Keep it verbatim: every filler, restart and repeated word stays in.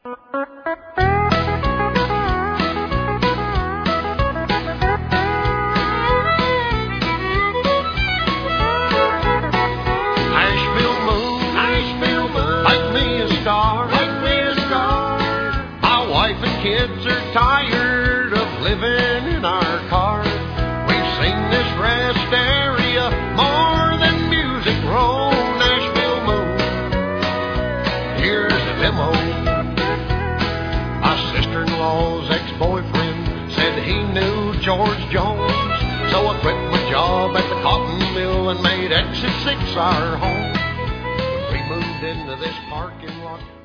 Nashville moon, Nashville moon, make me a star, make me a star. My wife and kids are tired of living in our car. We've seen this rest area more than music row. Nashville moon, here's a demo. My sister-in-law's ex-boyfriend said he knew George Jones, so I quit my job at the cotton mill and made Exit six our home. We moved into this parking lot